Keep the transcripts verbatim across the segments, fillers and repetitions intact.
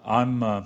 I'm, uh,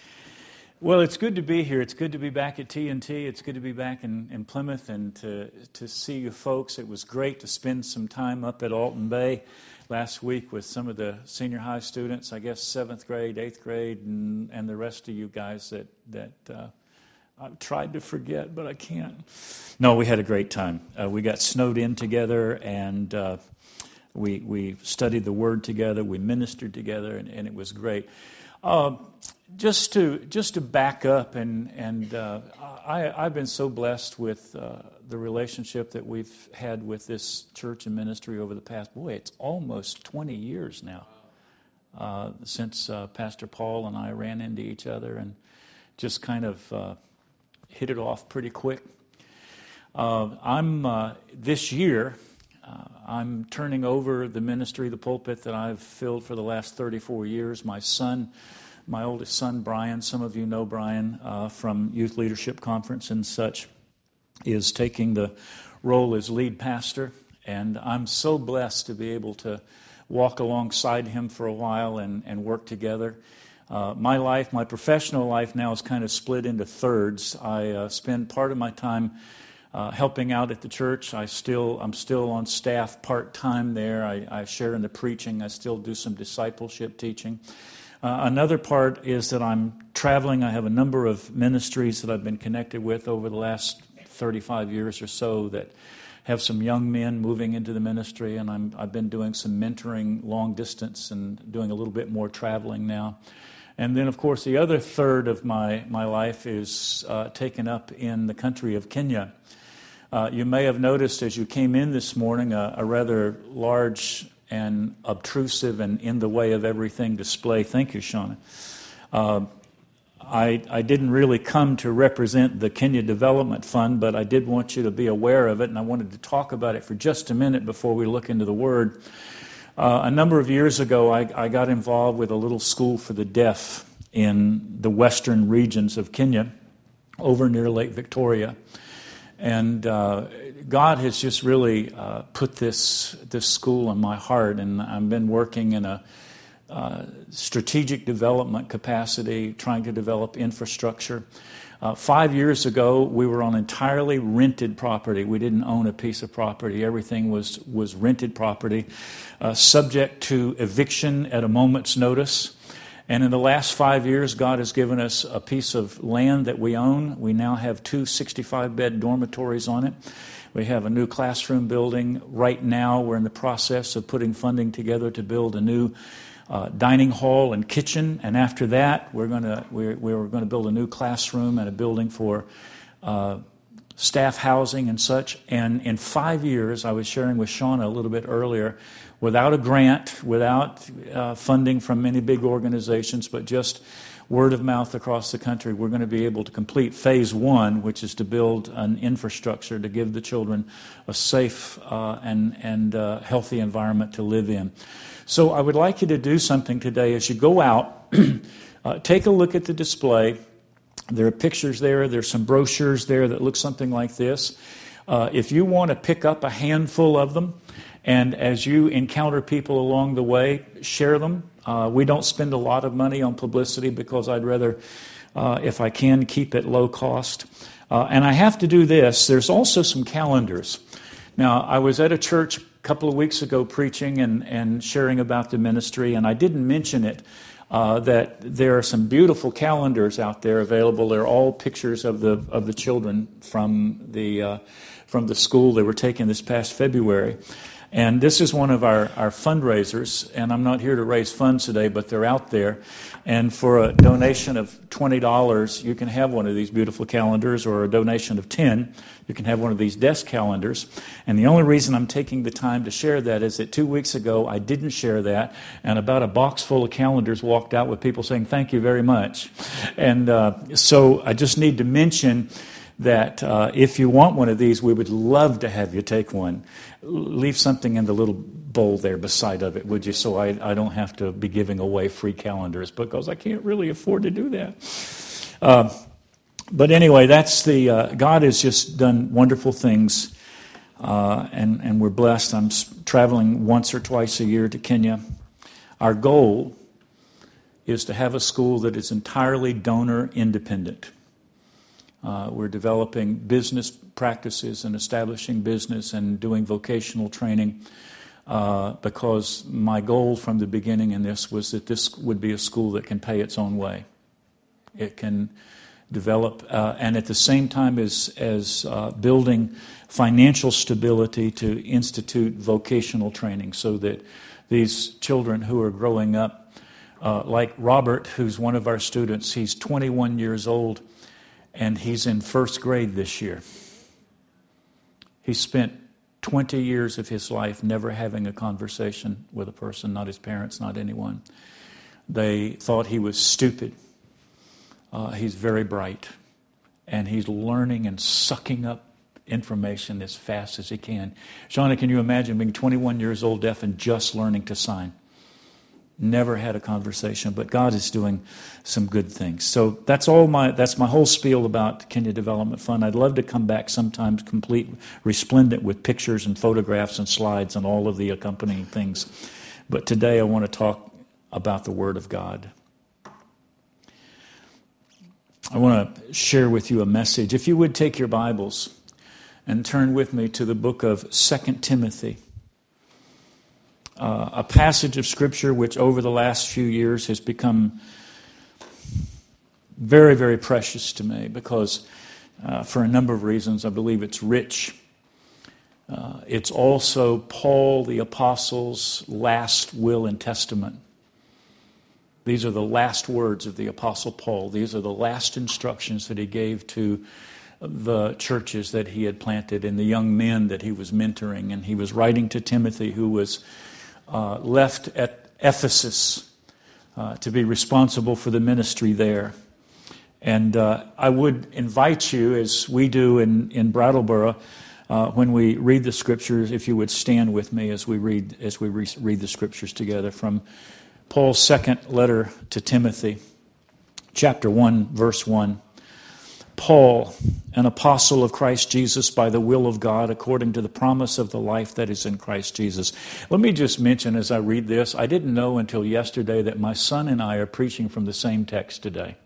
well, it's good to be here. It's good to be back at T N T. It's good to be back in, in Plymouth and to to see you folks. It was great to spend some time up at Alton Bay last week with some of the senior high students, I guess seventh grade, eighth grade, and, and the rest of you guys that, that uh, I've tried to forget, but I can't. No, we had a great time. Uh, we got snowed in together, and uh, we we studied the Word together. We ministered together, and, and it was great. Uh, just to just to back up, and and uh, I I've been so blessed with uh, the relationship that we've had with this church and ministry over the past. Boy, it's almost twenty years now uh, since uh, Pastor Paul and I ran into each other, and just kind of uh, hit it off pretty quick. Uh, I'm uh, this year. Uh, I'm turning over the ministry, the pulpit that I've filled for the last thirty-four years. My son, my oldest son, Brian, some of you know Brian uh, from Youth Leadership Conference and such, is taking the role as lead pastor. And I'm so blessed to be able to walk alongside him for a while and, and work together. Uh, my life, my professional life now is kind of split into thirds. I uh, spend part of my time Uh, helping out at the church. I still, I'm still on staff part-time there. I, I share in the preaching. I still do some discipleship teaching. Uh, another part is that I'm traveling. I have a number of ministries that I've been connected with over the last thirty-five years or so that have some young men moving into the ministry, and I'm, I've been doing some mentoring long distance and doing a little bit more traveling now. And then, of course, the other third of my, my life is uh, taken up in the country of Kenya. Uh, you may have noticed as you came in this morning a, a rather large and obtrusive and in the way of everything display. Thank you, Shauna. Uh, I, I didn't really come to represent the Kenya Development Fund, but I did want you to be aware of it, and I wanted to talk about it for just a minute before we look into the Word. Uh, a number of years ago, I, I got involved with a little school for the deaf in the western regions of Kenya, over near Lake Victoria. And uh, God has just really uh, put this this school in my heart, and I've been working in a uh, strategic development capacity, trying to develop infrastructure. Uh, five years ago, we were on entirely rented property. We didn't own a piece of property. Everything was, was rented property, uh, subject to eviction at a moment's notice. And in the last five years, God has given us a piece of land that we own. We now have two sixty-five bed dormitories on it. We have a new classroom building. Right now, we're in the process of putting funding together to build a new uh, dining hall and kitchen. And after that, we're going to we're, we're going to build a new classroom and a building for uh, staff housing and such. And in five years, I was sharing with Shauna a little bit earlier, without a grant, without uh, funding from any big organizations, but just word of mouth across the country, we're going to be able to complete phase one, which is to build an infrastructure to give the children a safe uh, and, and uh, healthy environment to live in. So I would like you to do something today. As you go out, uh, take a look at the display. There are pictures there. There's some brochures there that look something like this. Uh, if you want to pick up a handful of them, and as you encounter people along the way, share them. Uh, we don't spend a lot of money on publicity because I'd rather, uh, if I can, keep it low cost. Uh, and I have to do this. There's also some calendars. Now, I was at a church a couple of weeks ago preaching and, and sharing about the ministry, and I didn't mention it, uh, that there are some beautiful calendars out there available. They're all pictures of the of the children from the uh, from the school they were taken this past February. And this is one of our, our fundraisers, and I'm not here to raise funds today, but they're out there. And for a donation of twenty dollars, you can have one of these beautiful calendars, or a donation of ten dollars, you can have one of these desk calendars. And the only reason I'm taking the time to share that is that two weeks ago, I didn't share that, and about a box full of calendars walked out with people saying, thank you very much. And uh, so I just need to mention that uh, if you want one of these, we would love to have you take one. Leave something in the little bowl there beside of it, would you, so I, I don't have to be giving away free calendars, because I can't really afford to do that. Uh, but anyway, that's the, uh, God has just done wonderful things, uh, and, and we're blessed. I'm traveling once or twice a year to Kenya. Our goal is to have a school that is entirely donor independent. Uh, we're developing business practices and establishing business and doing vocational training uh, because my goal from the beginning in this was that this would be a school that can pay its own way. It can develop, uh, and at the same time as, as uh, building financial stability, to institute vocational training so that these children who are growing up, uh, like Robert, who's one of our students, he's twenty-one years old, and he's in first grade this year. He spent twenty years of his life never having a conversation with a person, not his parents, not anyone. They thought he was stupid. Uh, he's very bright, and he's learning and sucking up information as fast as he can. Shauna, can you imagine being twenty-one years old, deaf, and just learning to sign? Never had a conversation, but God is doing some good things. So that's all my that's my whole spiel about Kenya Development Fund. I'd love to come back sometimes complete, resplendent with pictures and photographs and slides and all of the accompanying things. But today I want to talk about the Word of God. I want to share with you a message. If you would take your Bibles and turn with me to the book of Second Timothy. Uh, a passage of Scripture which over the last few years has become very, very precious to me because uh, for a number of reasons I believe it's rich. Uh, it's also Paul the Apostle's last will and testament. These are the last words of the Apostle Paul. These are the last instructions that he gave to the churches that he had planted and the young men that he was mentoring. And he was writing to Timothy, who was Uh, left at Ephesus uh, to be responsible for the ministry there. And uh, I would invite you, as we do in, in Brattleboro, uh, when we read the Scriptures, if you would stand with me as we read as we re- read the Scriptures together from Paul's second letter to Timothy, chapter one, verse one. Paul, an apostle of Christ Jesus by the will of God, according to the promise of the life that is in Christ Jesus. Let me just mention as I read this, I didn't know until yesterday that my son and I are preaching from the same text today.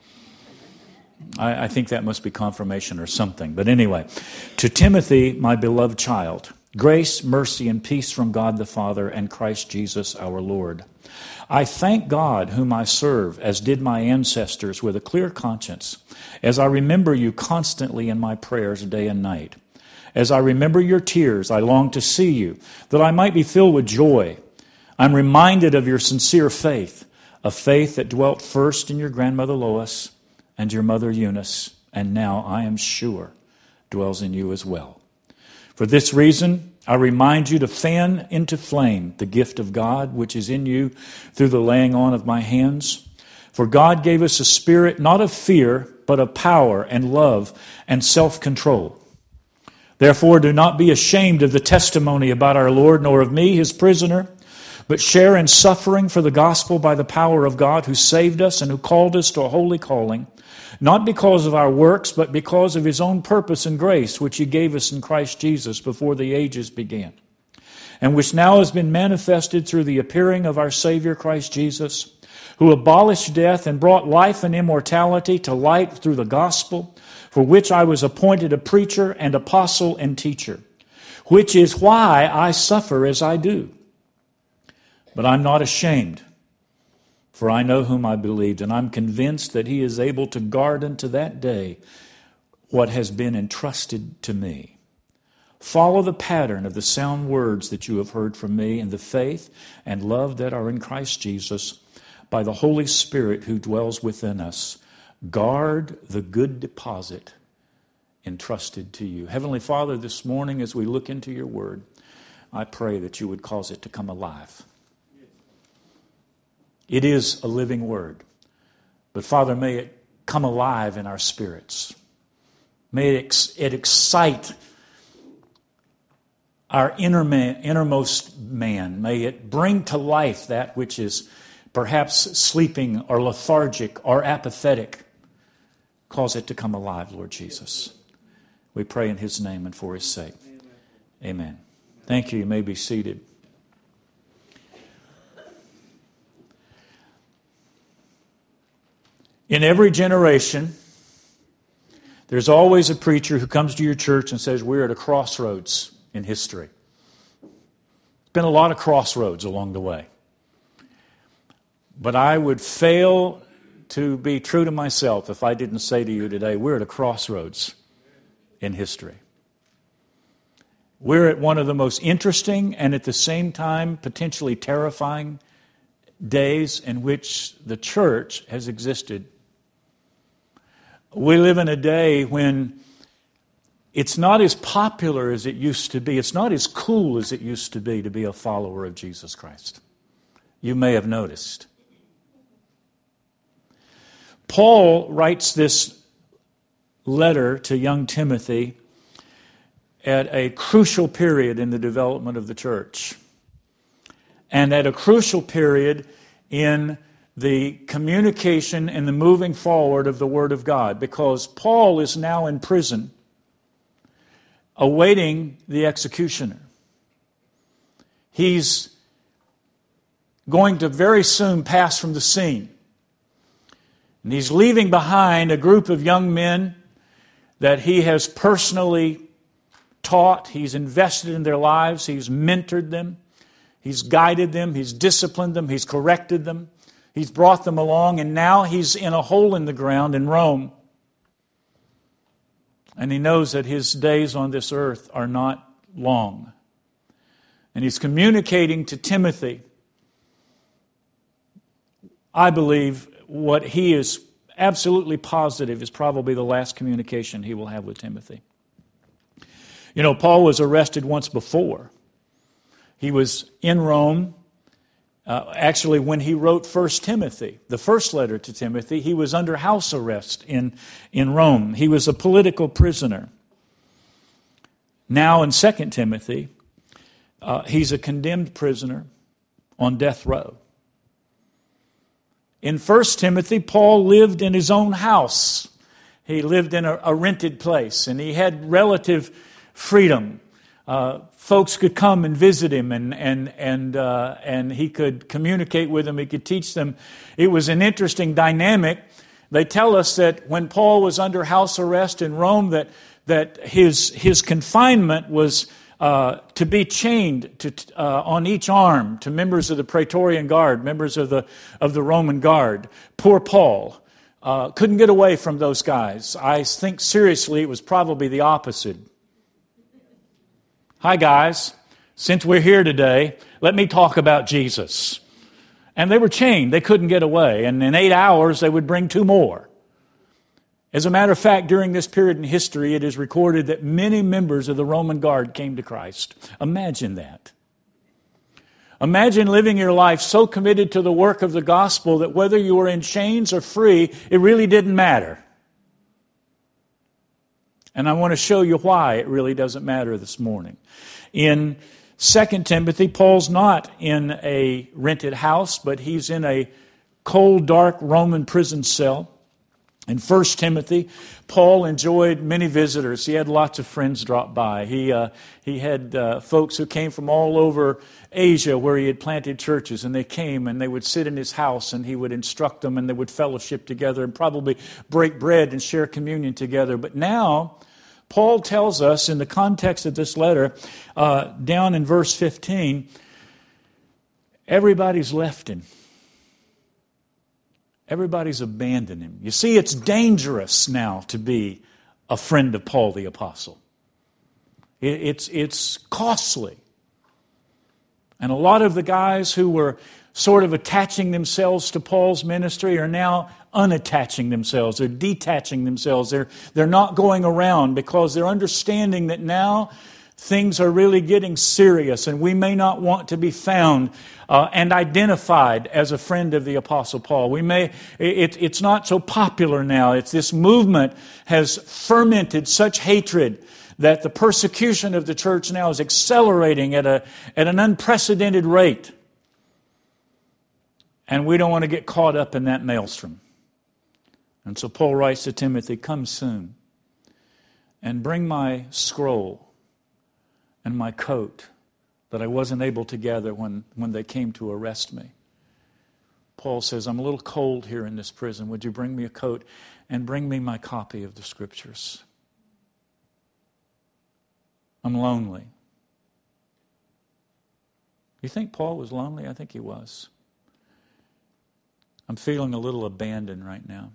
I, I think that must be confirmation or something. But anyway, to Timothy, my beloved child, grace, mercy, and peace from God the Father and Christ Jesus our Lord. I thank God whom I serve, as did my ancestors, with a clear conscience, as I remember you constantly in my prayers day and night. As I remember your tears, I long to see you, that I might be filled with joy. I'm reminded of your sincere faith, a faith that dwelt first in your grandmother Lois and your mother Eunice, and now, I am sure, dwells in you as well. For this reason, I remind you to fan into flame the gift of God which is in you through the laying on of my hands. For God gave us a spirit not of fear, but of power and love and self-control. Therefore, do not be ashamed of the testimony about our Lord, nor of me, his prisoner, but share in suffering for the gospel by the power of God, who saved us and who called us to a holy calling, not because of our works, but because of his own purpose and grace, which he gave us in Christ Jesus before the ages began, and which now has been manifested through the appearing of our Savior Christ Jesus, who abolished death and brought life and immortality to light through the gospel, for which I was appointed a preacher and apostle and teacher, which is why I suffer as I do. But I'm not ashamed, for I know whom I believed, and I'm convinced that he is able to guard unto that day what has been entrusted to me. Follow the pattern of the sound words that you have heard from me in the faith and love that are in Christ Jesus, by the Holy Spirit who dwells within us. Guard the good deposit entrusted to you. Heavenly Father, this morning as we look into your word, I pray that you would cause it to come alive. It is a living word. But Father, may it come alive in our spirits. May it, ex- it excite our inner man, innermost man. May it bring to life that which is perhaps sleeping or lethargic or apathetic. Cause it to come alive, Lord Jesus. We pray in his name and for his sake. Amen. Amen. Thank you. You may be seated. In every generation, there's always a preacher who comes to your church and says, we're at a crossroads in history. There's been a lot of crossroads along the way. But I would fail to be true to myself if I didn't say to you today, we're at a crossroads in history. We're at one of the most interesting and at the same time potentially terrifying days in which the church has existed. We live in a day when it's not as popular as it used to be. It's not as cool as it used to be to be a follower of Jesus Christ. You may have noticed. Paul writes this letter to young Timothy at a crucial period in the development of the church, and at a crucial period in the communication and the moving forward of the Word of God, because Paul is now in prison awaiting the executioner. He's going to very soon pass from the scene. And he's leaving behind a group of young men that he has personally taught. He's invested in their lives. He's mentored them. He's guided them. He's disciplined them. He's corrected them. He's brought them along. And now he's in a hole in the ground in Rome. And he knows that his days on this earth are not long. And he's communicating to Timothy, I believe, what he is absolutely positive is probably the last communication he will have with Timothy. You know, Paul was arrested once before. He was in Rome. Uh, actually, when he wrote First Timothy, the first letter to Timothy, he was under house arrest in, in Rome. He was a political prisoner. Now in Second Timothy, uh, he's a condemned prisoner on death row. In First Timothy, Paul lived in his own house. He lived in a, a rented place, and he had relative freedom. Uh, folks could come and visit him, and and and uh, and he could communicate with them. He could teach them. It was an interesting dynamic. They tell us that when Paul was under house arrest in Rome, that that his his confinement was uh, to be chained to uh, on each arm to members of the Praetorian Guard, members of the of the Roman Guard. Poor Paul uh, couldn't get away from those guys. I think seriously it was probably the opposite. Hi guys, since we're here today, let me talk about Jesus. And they were chained, they couldn't get away, and in eight hours they would bring two more. As a matter of fact, during this period in history, it is recorded that many members of the Roman Guard came to Christ. Imagine that. Imagine living your life so committed to the work of the gospel that whether you were in chains or free, it really didn't matter. And I want to show you why it really doesn't matter this morning. In Second Timothy, Paul's not in a rented house, but he's in a cold, dark Roman prison cell. In First Timothy, Paul enjoyed many visitors. He had lots of friends drop by. He uh, he had uh, folks who came from all over Asia where he had planted churches, and they came and they would sit in his house and he would instruct them and they would fellowship together and probably break bread and share communion together. But now, Paul tells us in the context of this letter, uh, down in verse fifteen, everybody's left him. Everybody's abandoned him. You see, it's dangerous now to be a friend of Paul the Apostle. It, it's, it's costly. And a lot of the guys who were sort of attaching themselves to Paul's ministry are now unattaching themselves. They're detaching themselves. They're, they're not going around because they're understanding that now things are really getting serious and we may not want to be found uh, and identified as a friend of the Apostle Paul. We may, it, it's not so popular now. It's this movement has fermented such hatred that the persecution of the church now is accelerating at a at an unprecedented rate. And we don't want to get caught up in that maelstrom. And so Paul writes to Timothy, come soon and bring my scroll and my coat that I wasn't able to gather when, when they came to arrest me. Paul says, I'm a little cold here in this prison. Would you bring me a coat and bring me my copy of the Scriptures? I'm lonely. You think Paul was lonely? I think he was. I'm feeling a little abandoned right now.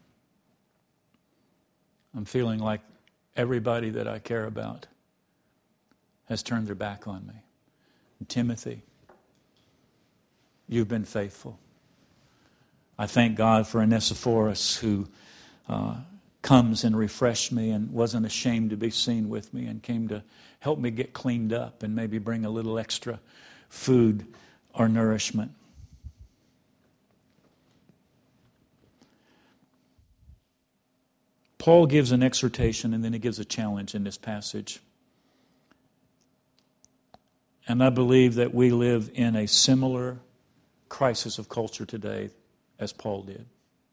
I'm feeling like everybody that I care about has turned their back on me. And Timothy, you've been faithful. I thank God for Onesiphorus, who uh, comes and refreshed me and wasn't ashamed to be seen with me and came to help me get cleaned up and maybe bring a little extra food or nourishment. Paul gives an exhortation and then he gives a challenge in this passage. And I believe that we live in a similar crisis of culture today as Paul did.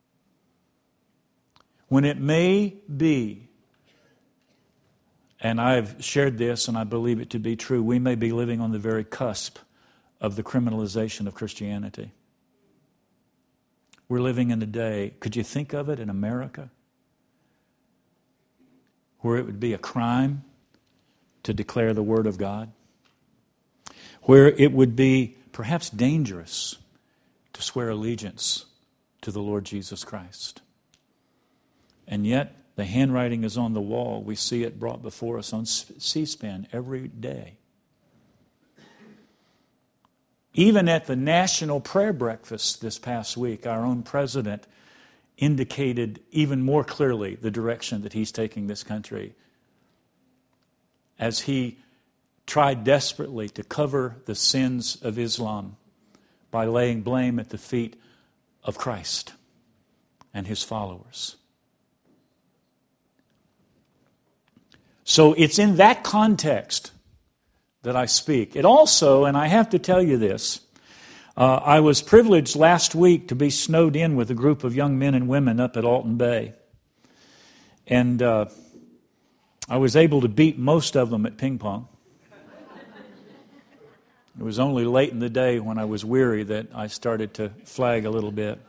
When it may be, and I've shared this and I believe it to be true, we may be living on the very cusp of the criminalization of Christianity. We're living in a day, could you think of it in America, where it would be a crime to declare the Word of God? Where it would be perhaps dangerous to swear allegiance to the Lord Jesus Christ. And yet, the handwriting is on the wall. We see it brought before us on C-SPAN every day. Even at the National Prayer Breakfast this past week, our own president indicated even more clearly the direction that he's taking this country as he tried desperately to cover the sins of Islam by laying blame at the feet of Christ and His followers. So it's in that context that I speak. It also, and I have to tell you this, uh, I was privileged last week to be snowed in with a group of young men and women up at Alton Bay. And uh, I was able to beat most of them at ping pong. It was only late in the day when I was weary that I started to flag a little bit.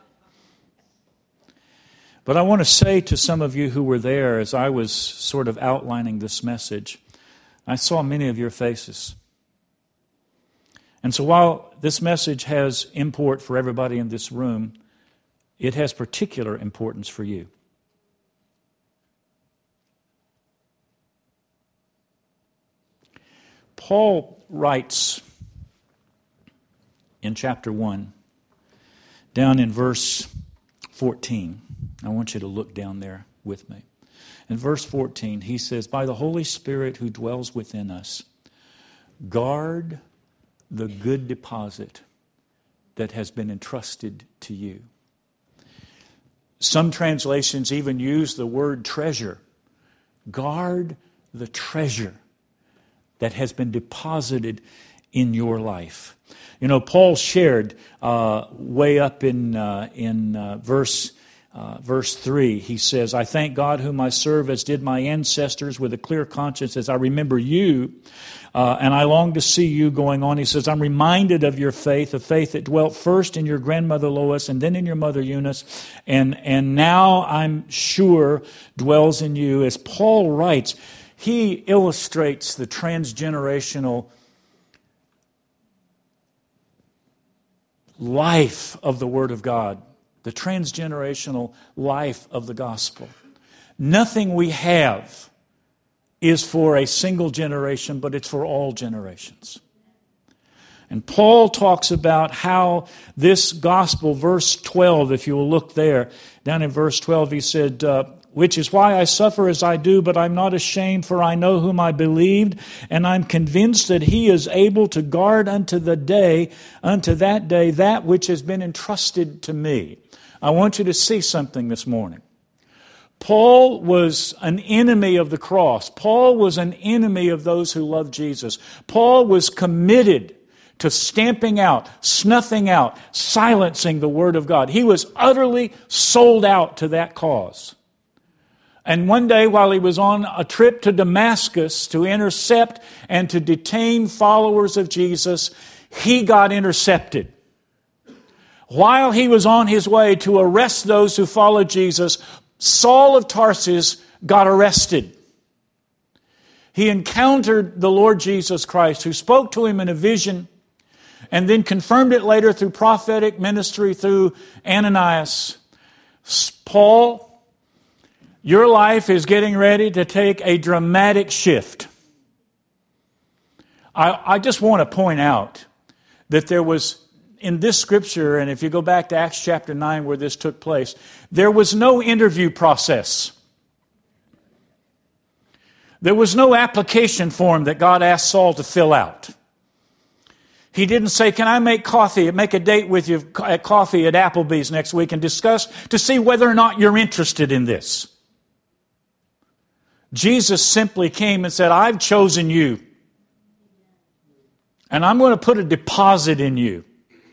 But I want to say to some of you who were there as I was sort of outlining this message, I saw many of your faces. And so while this message has import for everybody in this room, it has particular importance for you. Paul writes in chapter one, down in verse fourteen. I want you to look down there with me. In verse fourteen, he says, by the Holy Spirit who dwells within us, guard the good deposit that has been entrusted to you. Some translations even use the word treasure. Guard the treasure that has been deposited in your life. You know, Paul shared uh, way up in uh, in uh, verse uh, verse three. He says, "I thank God whom I serve, as did my ancestors, with a clear conscience, as I remember you, uh, and I long to see you." Going on, he says, "I'm reminded of your faith, a faith that dwelt first in your grandmother Lois, and then in your mother Eunice, and and now I'm sure dwells in you." As Paul writes, he illustrates the transgenerational life of the Word of God, the transgenerational life of the gospel. Nothing we have is for a single generation, but it's for all generations. And Paul talks about how this gospel, verse twelve, if you will look there, down in verse twelve, he said, uh, which is why I suffer as I do, but I'm not ashamed, for I know whom I believed, and I'm convinced that He is able to guard unto the day, unto that day, that which has been entrusted to me. I want you to see something this morning. Paul was an enemy of the cross. Paul was an enemy of those who love Jesus. Paul was committed to stamping out, snuffing out, silencing the Word of God. He was utterly sold out to that cause. And one day while he was on a trip to Damascus to intercept and to detain followers of Jesus, he got intercepted. while he was on his way to arrest those who followed Jesus, Saul of Tarsus got arrested. He encountered the Lord Jesus Christ, who spoke to him in a vision and then confirmed it later through prophetic ministry through Ananias. Paul, your life is getting ready to take a dramatic shift. I, I just want to point out that there was, in this scripture, and if you go back to Acts chapter nine where this took place, there was no interview process. There was no application form that God asked Saul to fill out. He didn't say, can I make coffee, make a date with you at coffee at Applebee's next week and discuss to see whether or not you're interested in this. Jesus simply came and said, I've chosen you. And I'm going to put a deposit in you.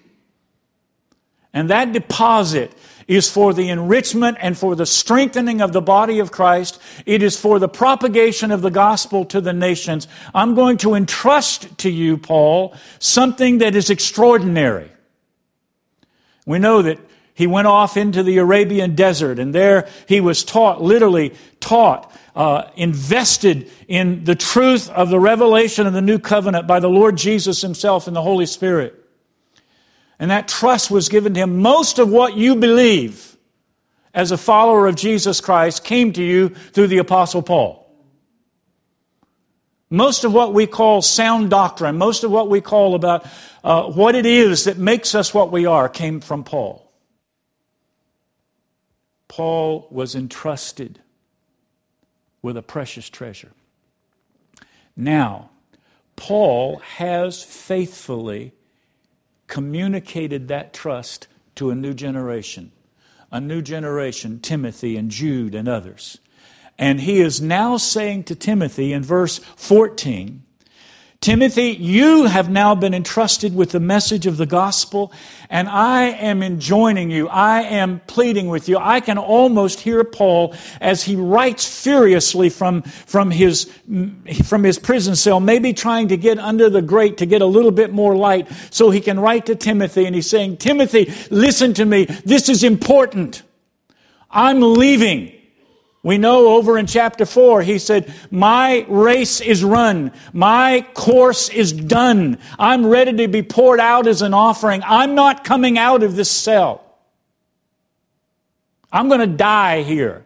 And that deposit is for the enrichment and for the strengthening of the body of Christ. It is for the propagation of the gospel to the nations. I'm going to entrust to you, Paul, something that is extraordinary. We know that he went off into the Arabian desert, and there he was taught, literally taught, uh, invested in the truth of the revelation of the new covenant by the Lord Jesus himself and the Holy Spirit. And that trust was given to him. Most of what you believe as a follower of Jesus Christ came to you through the Apostle Paul. Most of what we call sound doctrine, most of what we call about uh, what it is that makes us what we are, came from Paul. Paul was entrusted with a precious treasure. Now, Paul has faithfully communicated that trust to a new generation. A new generation, Timothy and Jude and others. And he is now saying to Timothy in verse fourteen, Timothy, you have now been entrusted with the message of the gospel, and I am enjoining you. I am pleading with you. I can almost hear Paul as he writes furiously from, from, his, from his prison cell, maybe trying to get under the grate to get a little bit more light so he can write to Timothy. And he's saying, Timothy, listen to me. This is important. I'm leaving. We know over in chapter four, he said, my race is run. My course is done. I'm ready to be poured out as an offering. I'm not coming out of this cell. I'm going to die here.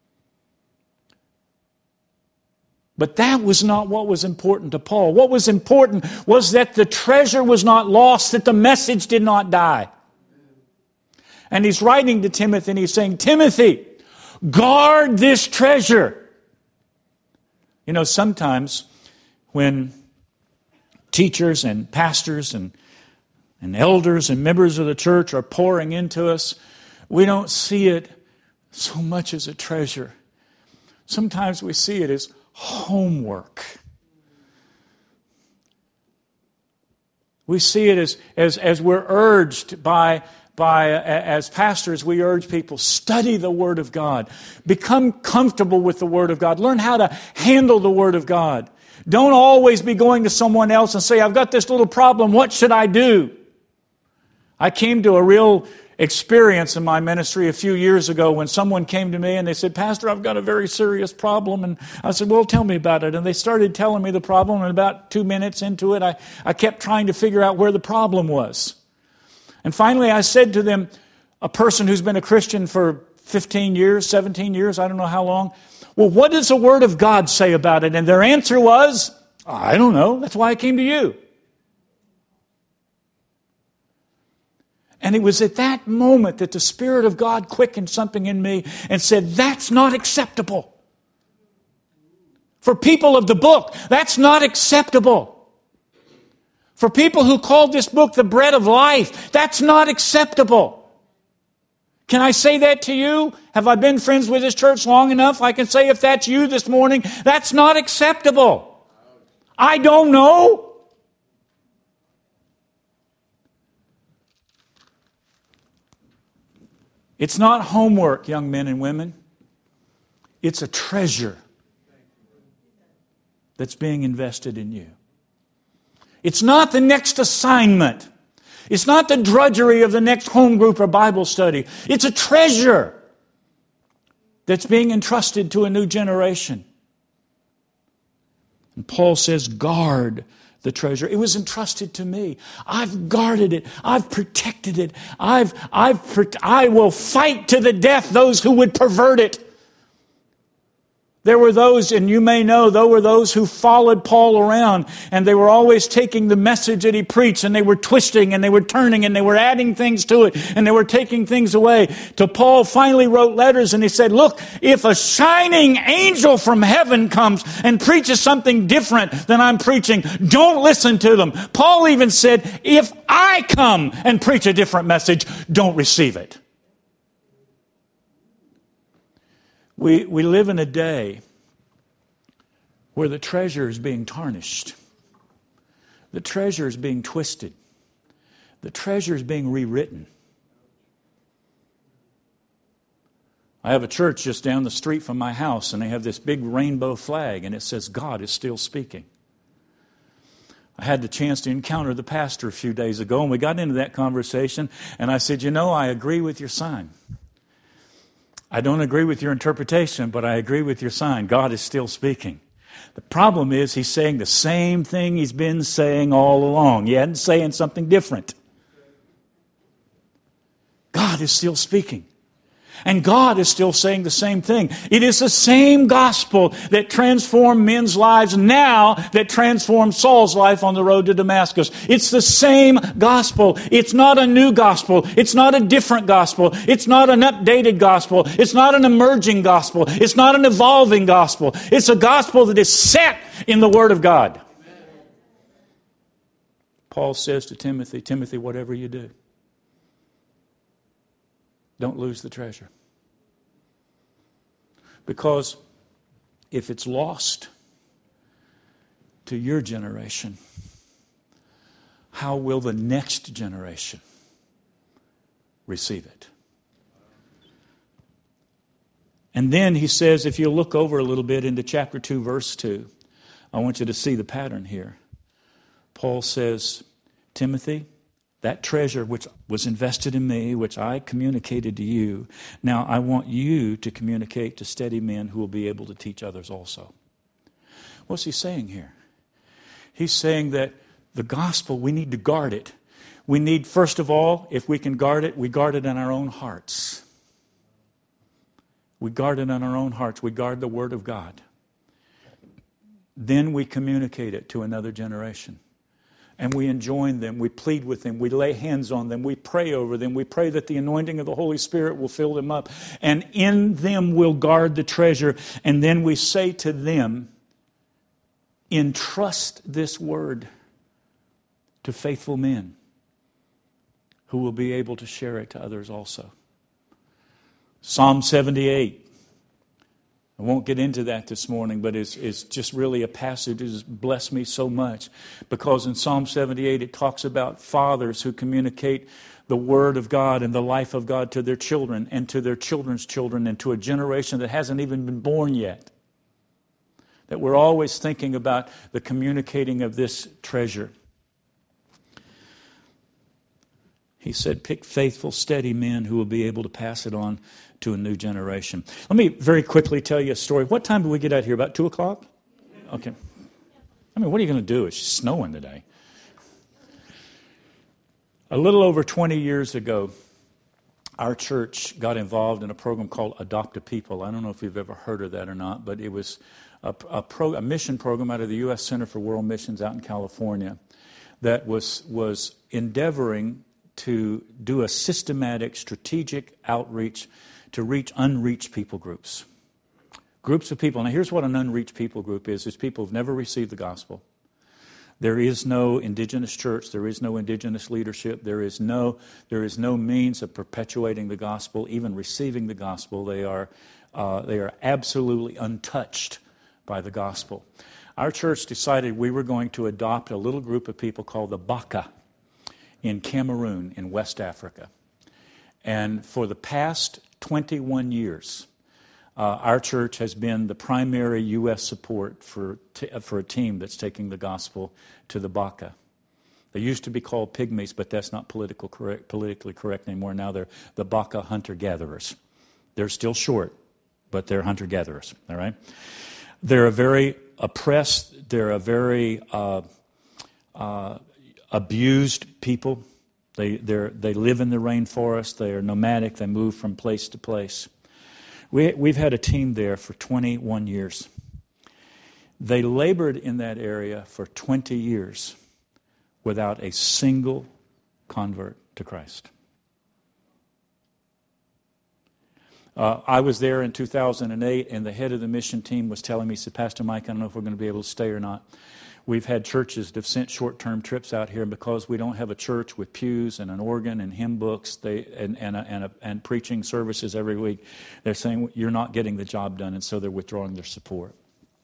But that was not what was important to Paul. What was important was that the treasure was not lost, that the message did not die. And he's writing to Timothy and he's saying, Timothy, guard this treasure. You know, sometimes when teachers and pastors and, and elders and members of the church are pouring into us, we don't see it so much as a treasure. Sometimes we see it as homework. We see it as, as, as we're urged by By, as pastors, we urge people, study the Word of God. Become comfortable with the Word of God. Learn how to handle the Word of God. Don't always be going to someone else and say, I've got this little problem, what should I do? I came to a real experience in my ministry a few years ago when someone came to me and they said, Pastor, I've got a very serious problem. And I said, well, tell me about it. And they started telling me the problem, and about two minutes into it, I, I kept trying to figure out where the problem was. And finally, I said to them, a person who's been a Christian for fifteen years, seventeen years, I don't know how long, well, what does the Word of God say about it? And their answer was, I don't know. That's why I came to you. And it was at that moment that the Spirit of God quickened something in me and said, that's not acceptable. For people of the book, that's not acceptable. For people who called this book the bread of life, that's not acceptable. Can I say that to you? Have I been friends with this church long enough? I can say if that's you this morning, that's not acceptable. I don't know. It's not homework, young men and women. It's a treasure that's being invested in you. It's not the next assignment. It's not the drudgery of the next home group or Bible study. It's a treasure that's being entrusted to a new generation. And Paul says, guard the treasure. It was entrusted to me. I've guarded it. I've protected it. I've, I've, I will fight to the death those who would pervert it. There were those, and you may know, there were those who followed Paul around, and they were always taking the message that he preached, and they were twisting, and they were turning, and they were adding things to it, and they were taking things away. Till Paul finally wrote letters, and he said, look, if a shining angel from heaven comes and preaches something different than I'm preaching, don't listen to them. Paul even said, if I come and preach a different message, don't receive it. We, we live in a day where the treasure is being tarnished. The treasure is being twisted. The treasure is being rewritten. I have a church just down the street from my house, and they have this big rainbow flag, and it says, God is still speaking. I had the chance to encounter the pastor a few days ago, and we got into that conversation, and I said, you know, I agree with your sign. I don't agree with your interpretation, but I agree with your sign. God is still speaking. The problem is he's saying the same thing he's been saying all along. He hadn't saying something different. God is still speaking. And God is still saying the same thing. It is the same gospel that transformed men's lives now that transformed Saul's life on the road to Damascus. It's the same gospel. It's not a new gospel. It's not a different gospel. It's not an updated gospel. It's not an emerging gospel. It's not an evolving gospel. It's a gospel that is set in the Word of God. Paul says to Timothy, Timothy, whatever you do, don't lose the treasure. Because if it's lost to your generation, how will the next generation receive it? And then he says, if you look over a little bit into chapter two, verse two, I want you to see the pattern here. Paul says, Timothy, that treasure which was invested in me, which I communicated to you, now I want you to communicate to steady men who will be able to teach others also. What's he saying here? He's saying that the gospel, we need to guard it. We need, first of all, if we can guard it, we guard it in our own hearts. We guard it in our own hearts. We guard the Word of God. Then we communicate it to another generation. And we enjoin them, we plead with them, we lay hands on them, we pray over them, we pray that the anointing of the Holy Spirit will fill them up. And in them we'll guard the treasure. And then we say to them, entrust this word to faithful men who will be able to share it to others also. Psalm seventy-eight. I won't get into that this morning, but it's, it's just really a passage that has blessed me so much. Because in Psalm seventy-eight, it talks about fathers who communicate the Word of God and the life of God to their children and to their children's children and to a generation that hasn't even been born yet. That we're always thinking about the communicating of this treasure. He said, pick faithful, steady men who will be able to pass it on to a new generation. Let me very quickly tell you a story. What time do we get out here? About two o'clock? Okay. I mean, what are you going to do? It's snowing today. A little over twenty years ago, our church got involved in a program called Adopt a People. I don't know if you've ever heard of that or not, but it was a, a, pro, a mission program out of the U S Center for World Missions out in California that was was endeavoring to do a systematic, strategic outreach to reach unreached people groups. Groups of people. Now, here's what an unreached people group is. It's people who've never received the gospel. There is no indigenous church. There is no indigenous leadership. There is no, there is no means of perpetuating the gospel, even receiving the gospel. They are, uh, they are absolutely untouched by the gospel. Our church decided we were going to adopt a little group of people called the Baka in Cameroon in West Africa. And for the past twenty-one years, uh, our church has been the primary U S support for t- for a team that's taking the gospel to the Baka. They used to be called pygmies, but that's not political correct, politically correct anymore. Now they're the Baka hunter-gatherers. They're still short, but they're hunter-gatherers, all right? They're a very oppressed, they're a very uh, uh, abused people. They they they live in the rainforest. They are nomadic. They move from place to place. We, we've had a team there for twenty-one years. They labored in that area for twenty years without a single convert to Christ. Uh, I was there in two thousand eight, and the head of the mission team was telling me, he said, Pastor Mike, I don't know if we're going to be able to stay or not. We've had churches that have sent short-term trips out here, and because we don't have a church with pews and an organ and hymn books they, and, and, a, and, a, and preaching services every week, they're saying, you're not getting the job done, and so they're withdrawing their support.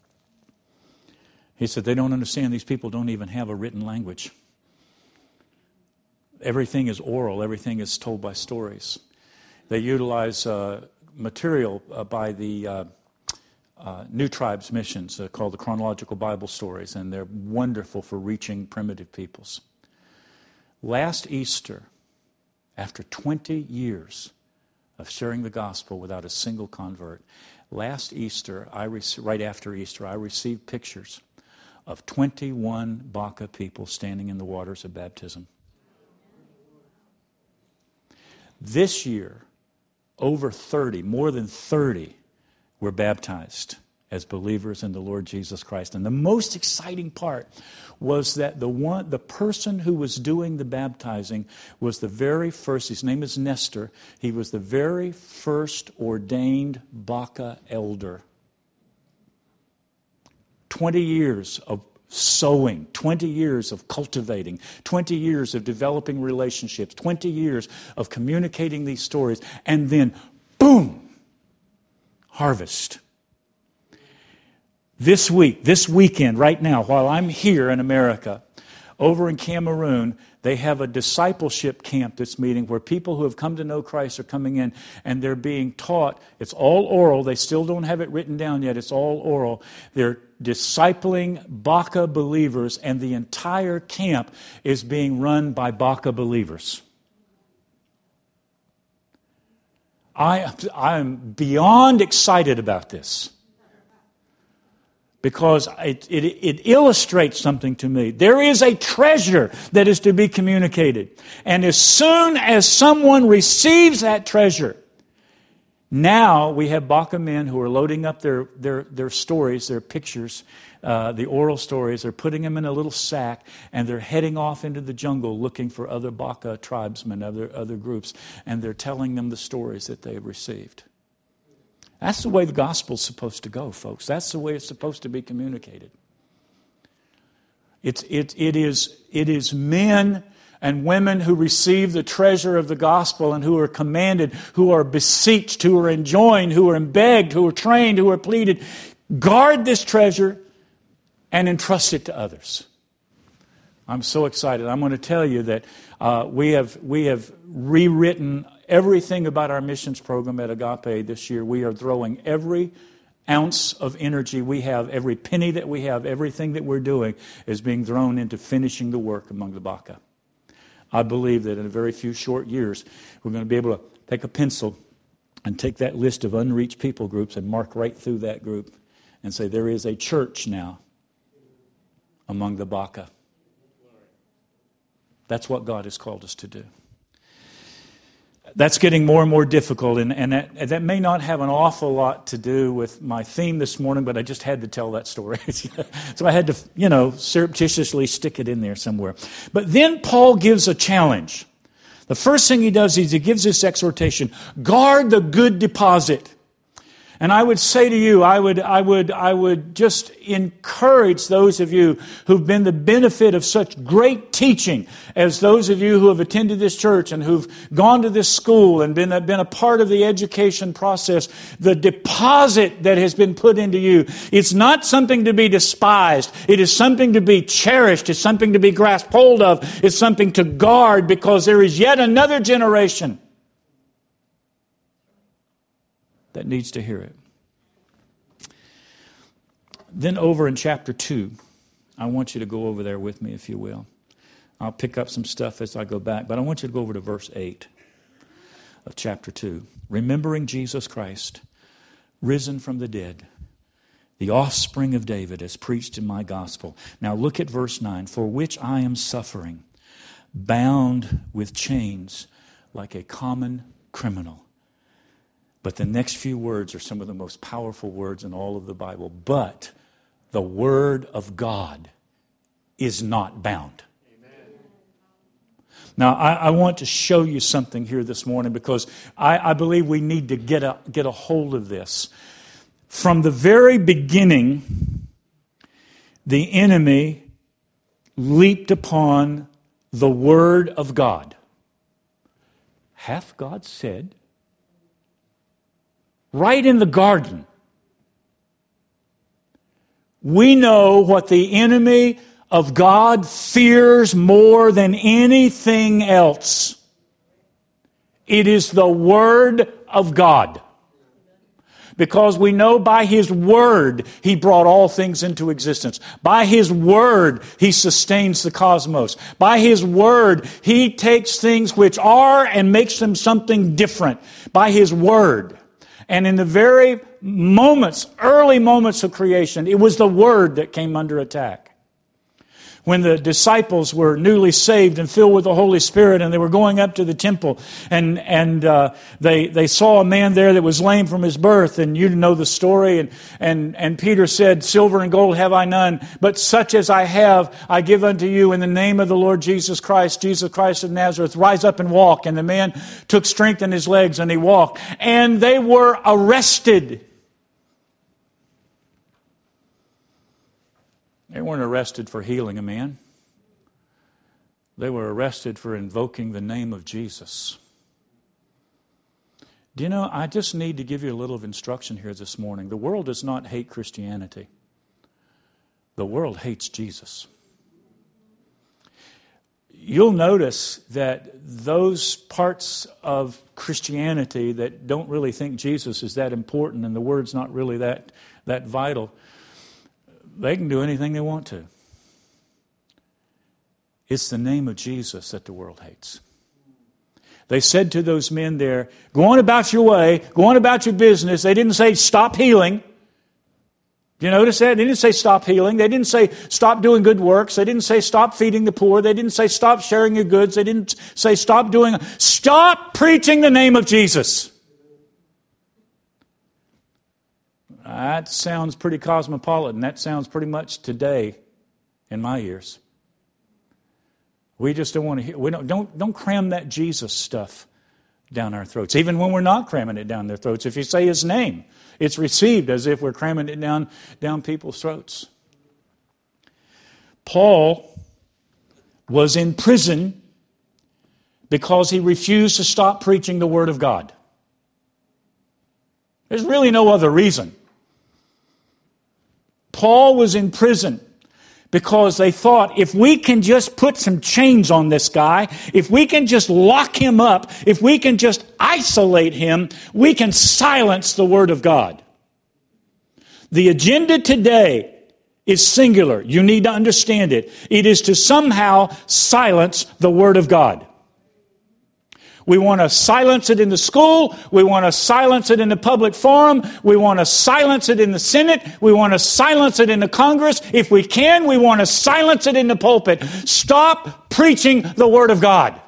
He said, they don't understand. These people don't even have a written language. Everything is oral. Everything is told by stories. They utilize uh, material uh, by the... Uh, Uh, New Tribes missions uh, called the Chronological Bible Stories, and they're wonderful for reaching primitive peoples. Last Easter, after twenty years of sharing the gospel without a single convert, last Easter, I rec- right after Easter, I received pictures of twenty-one Baka people standing in the waters of baptism. This year, over thirty, more than thirty, were baptized as believers in the Lord Jesus Christ. And the most exciting part was that the one, the person who was doing the baptizing was the very first, his name is Nestor, he was the very first ordained Baka elder. twenty years of sowing, twenty years of cultivating, twenty years of developing relationships, twenty years of communicating these stories, and then, boom! Harvest. This week, this weekend, right now, while I'm here in America, over in Cameroon, they have a discipleship camp that's meeting where people who have come to know Christ are coming in and they're being taught. It's all oral. They still don't have it written down yet. It's all oral. They're discipling Baka believers, and the entire camp is being run by Baka believers. I am beyond excited about this because it, it, it illustrates something to me. There is a treasure that is to be communicated. And as soon as someone receives that treasure, now we have Baka men who are loading up their, their, their stories, their pictures, uh, the oral stories. They're putting them in a little sack, and they're heading off into the jungle looking for other Baka tribesmen, other, other groups, and they're telling them the stories that they've received. That's the way the gospel's supposed to go, folks. That's the way it's supposed to be communicated. It's, it, it, is, it is men and women who receive the treasure of the gospel and who are commanded, who are beseeched, who are enjoined, who are begged, who are trained, who are pleaded. Guard this treasure and entrust it to others. I'm so excited. I'm going to tell you that uh, we have we have rewritten everything about our missions program at Agape this year. We are throwing every ounce of energy we have, every penny that we have, everything that we're doing is being thrown into finishing the work among the Baka. I believe that in a very few short years, we're going to be able to take a pencil and take that list of unreached people groups and mark right through that group and say there is a church now among the Baka. That's what God has called us to do. That's getting more and more difficult, and, and that, that may not have an awful lot to do with my theme this morning, but I just had to tell that story. So I had to, you know, surreptitiously stick it in there somewhere. But then Paul gives a challenge. The first thing he does is he gives this exhortation, guard the good deposit. And I would say to you, I would, I would, I would just encourage those of you who've been the benefit of such great teaching as those of you who have attended this church and who've gone to this school and been, been a part of the education process. The deposit that has been put into you, it's not something to be despised. It is something to be cherished. It's something to be grasped hold of. It's something to guard because there is yet another generation that needs to hear it. Then over in chapter two, I want you to go over there with me, if you will. I'll pick up some stuff as I go back, but I want you to go over to verse eight of chapter two. Remembering Jesus Christ, risen from the dead, the offspring of David, as preached in my gospel. Now look at verse nine. For which I am suffering, bound with chains like a common criminal. But the next few words are some of the most powerful words in all of the Bible. But the word of God is not bound. Amen. Now, I, I want to show you something here this morning because I, I believe we need to get a, get a hold of this. From the very beginning, the enemy leaped upon the word of God. Hath God said? Right in the garden. We know what the enemy of God fears more than anything else. It is the Word of God. Because we know by His Word He brought all things into existence. By His Word He sustains the cosmos. By His Word He takes things which are and makes them something different. By His Word. And in the very moments, early moments of creation, it was the Word that came under attack. When the disciples were newly saved and filled with the Holy Spirit and they were going up to the temple and and uh, they they saw a man there that was lame from his birth, and you know the story, and, and, and Peter said, silver and gold have I none, but such as I have I give unto you in the name of the Lord Jesus Christ, Jesus Christ of Nazareth, rise up and walk. And the man took strength in his legs and he walked. And they were arrested. They weren't arrested for healing a man. They were arrested for invoking the name of Jesus. Do you know, I just need to give you a little of instruction here this morning. The world does not hate Christianity. The world hates Jesus. You'll notice that those parts of Christianity that don't really think Jesus is that important and the Word's not really that, that vital, they can do anything they want to. It's the name of Jesus that the world hates. They said to those men there, go on about your way, go on about your business. They didn't say stop healing. Do you notice that? They didn't say stop healing. They didn't say stop doing good works. They didn't say stop feeding the poor. They didn't say stop sharing your goods. They didn't say stop doing... Stop preaching the name of Jesus. That sounds pretty cosmopolitan. That sounds pretty much today in my ears. We just don't want to hear. We don't don't don't cram that Jesus stuff down our throats. Even when we're not cramming it down their throats, if you say His name, it's received as if we're cramming it down down people's throats. Paul was in prison because he refused to stop preaching the Word of God. There's really no other reason. Paul was in prison because they thought if we can just put some chains on this guy, if we can just lock him up, if we can just isolate him, we can silence the Word of God. The agenda today is singular. You need to understand it. It is to somehow silence the Word of God. We want to silence it in the school. We want to silence it in the public forum. We want to silence it in the Senate. We want to silence it in the Congress. If we can, we want to silence it in the pulpit. Stop preaching the Word of God.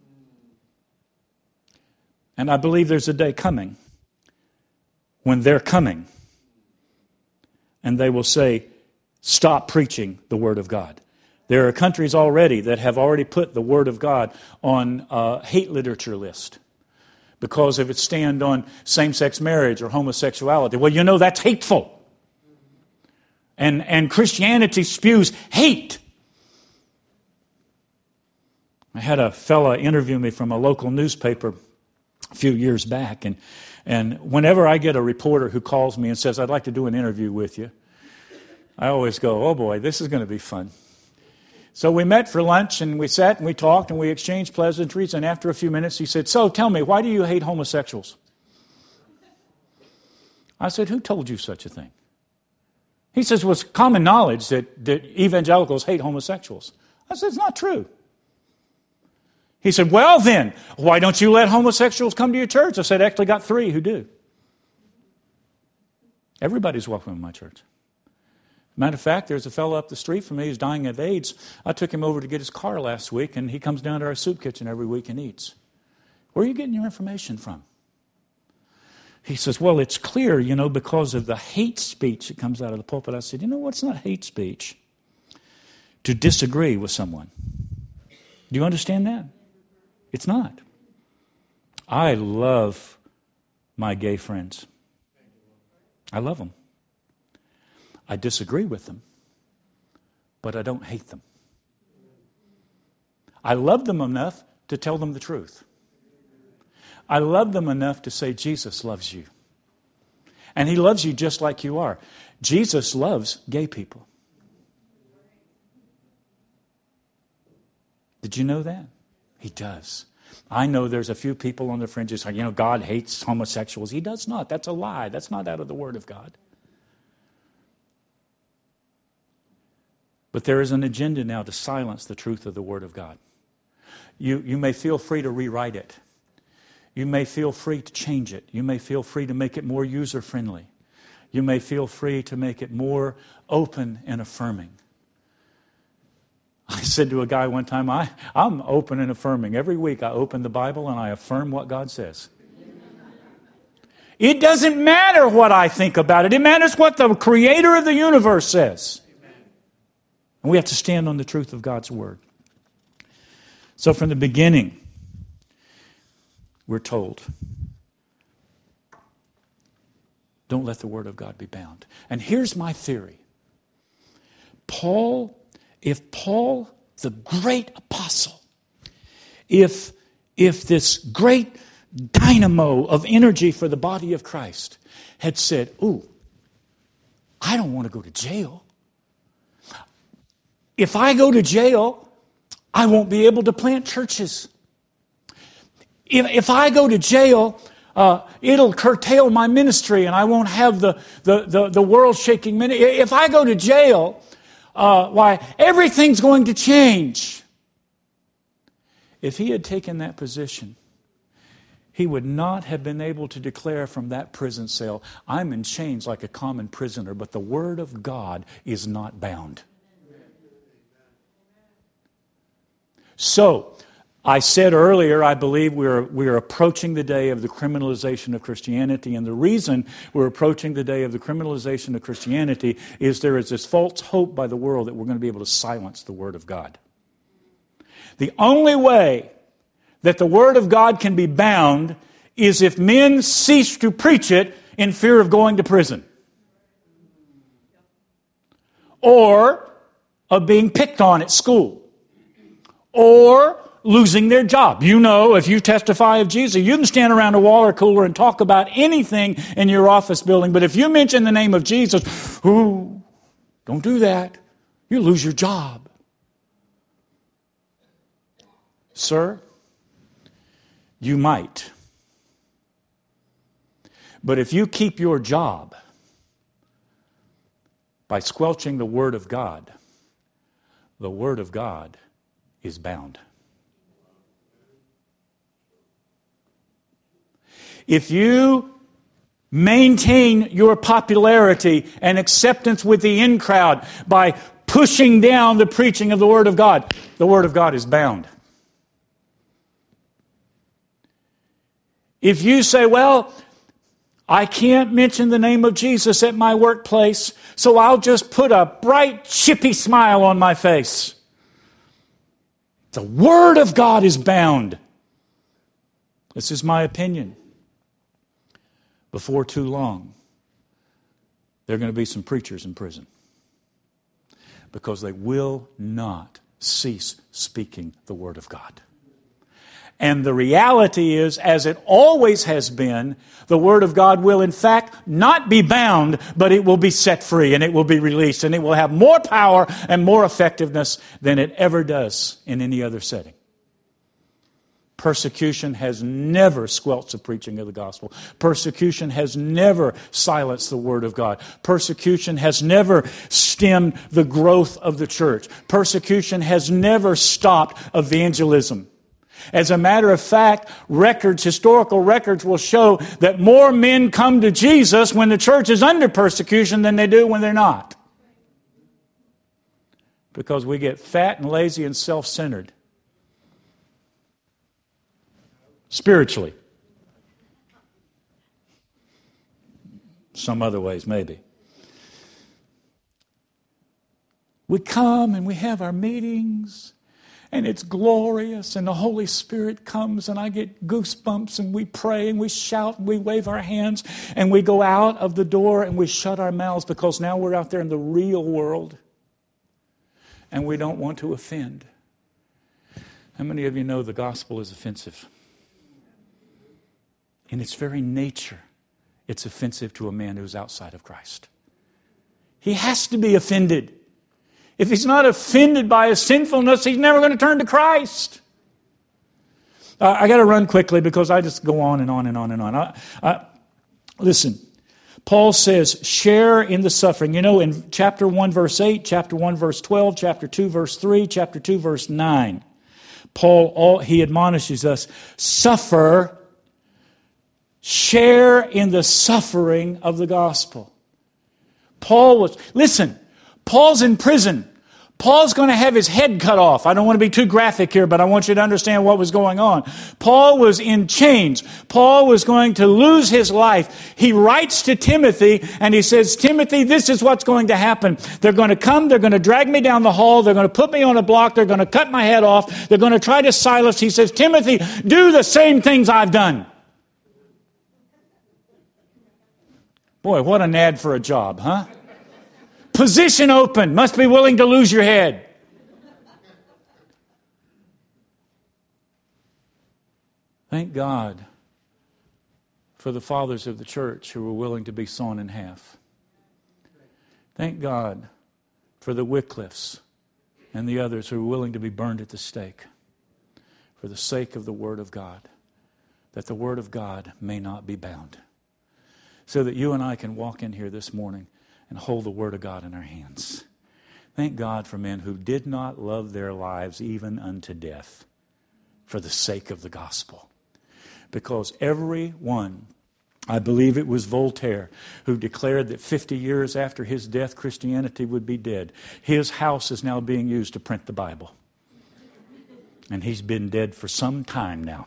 And I believe there's a day coming when they're coming and they will say, stop preaching the Word of God. There are countries already that have already put the Word of God on a hate literature list because of its stand on same-sex marriage or homosexuality. Well, you know, that's hateful. And, and Christianity spews hate. I had a fella interview me from a local newspaper a few years back, and, and whenever I get a reporter who calls me and says, I'd like to do an interview with you, I always go, oh boy, this is going to be fun. So we met for lunch, and we sat, and we talked, and we exchanged pleasantries, and after a few minutes, he said, so tell me, why do you hate homosexuals? I said, who told you such a thing? He says, well, it's common knowledge that, that evangelicals hate homosexuals. I said, it's not true. He said, well then, why don't you let homosexuals come to your church? I said, I actually got three who do. Everybody's welcome in my church. Matter of fact, there's a fellow up the street from me who's dying of AIDS. I took him over to get his car last week, and he comes down to our soup kitchen every week and eats. Where are you getting your information from? He says, well, it's clear, you know, because of the hate speech that comes out of the pulpit. I said, you know what's not hate speech? To disagree with someone. Do you understand that? It's not. I love my gay friends. I love them. I disagree with them, but I don't hate them. I love them enough to tell them the truth. I love them enough to say, Jesus loves you. And He loves you just like you are. Jesus loves gay people. Did you know that? He does. I know there's a few people on the fringes saying, you know, God hates homosexuals. He does not. That's a lie. That's not out of the Word of God. But there is an agenda now to silence the truth of the Word of God. You, you may feel free to rewrite it. You may feel free to change it. You may feel free to make it more user-friendly. You may feel free to make it more open and affirming. I said to a guy one time, I, I'm open and affirming. Every week I open the Bible and I affirm what God says. It doesn't matter what I think about it. It matters what the Creator of the universe says. And we have to stand on the truth of God's Word. So from the beginning, we're told, don't let the Word of God be bound. And here's my theory. Paul, if Paul, the great apostle, if, if this great dynamo of energy for the body of Christ had said, ooh, I don't want to go to jail. If I go to jail, I won't be able to plant churches. If, if I go to jail, uh, it'll curtail my ministry and I won't have the, the, the, the world-shaking ministry. If I go to jail, uh, why, everything's going to change. If he had taken that position, he would not have been able to declare from that prison cell, I'm in chains like a common prisoner, but the Word of God is not bound. So, I said earlier, I believe we're, we're approaching the day of the criminalization of Christianity. And the reason we're approaching the day of the criminalization of Christianity is there is this false hope by the world that we're going to be able to silence the Word of God. The only way that the Word of God can be bound is if men cease to preach it in fear of going to prison. Or of being picked on at school. Or losing their job. You know, if you testify of Jesus, you can stand around a water cooler and talk about anything in your office building, but if you mention the name of Jesus, ooh, don't do that. You lose your job. Sir, you might. But if you keep your job by squelching the Word of God, the Word of God is bound. If you maintain your popularity and acceptance with the in crowd by pushing down the preaching of the Word of God, the Word of God is bound. If you say, well, I can't mention the name of Jesus at my workplace, so I'll just put a bright, chippy smile on my face. The Word of God is bound. This is my opinion. Before too long, there are going to be some preachers in prison because they will not cease speaking the Word of God. And the reality is, as it always has been, the Word of God will in fact not be bound, but it will be set free and it will be released and it will have more power and more effectiveness than it ever does in any other setting. Persecution has never squelched the preaching of the gospel. Persecution has never silenced the Word of God. Persecution has never stemmed the growth of the church. Persecution has never stopped evangelism. As a matter of fact, records, historical records will show that more men come to Jesus when the church is under persecution than they do when they're not. Because we get fat and lazy and self-centered. Spiritually. Some other ways, maybe. We come and we have our meetings, and it's glorious, and the Holy Spirit comes, and I get goosebumps, and we pray, and we shout, and we wave our hands, and we go out of the door, and we shut our mouths, because now we're out there in the real world, and we don't want to offend. How many of you know the gospel is offensive? In its very nature, it's offensive to a man who's outside of Christ. He has to be offended. If he's not offended by his sinfulness, he's never going to turn to Christ. Uh, I got to run quickly because I just go on and on and on and on. I, I, listen, Paul says, share in the suffering. You know, in chapter one, verse eight, chapter one, verse twelve, chapter two, verse three, chapter two, verse nine, Paul, all, he admonishes us, suffer, share in the suffering of the gospel. Paul was, listen, Paul's in prison. Paul's going to have his head cut off. I don't want to be too graphic here, but I want you to understand what was going on. Paul was in chains. Paul was going to lose his life. He writes to Timothy and he says, Timothy, this is what's going to happen. They're going to come. They're going to drag me down the hall. They're going to put me on a block. They're going to cut my head off. They're going to try to silence. He says, Timothy, do the same things I've done. Boy, what an ad for a job, huh? Position open. Must be willing to lose your head. Thank God for the fathers of the church who were willing to be sawn in half. Thank God for the Wycliffes and the others who were willing to be burned at the stake for the sake of the Word of God, that the Word of God may not be bound. So that you and I can walk in here this morning and hold the Word of God in our hands. Thank God for men who did not love their lives even unto death for the sake of the gospel. Because every one, I believe it was Voltaire, who declared that fifty years after his death, Christianity would be dead. His house is now being used to print the Bible. And he's been dead for some time now.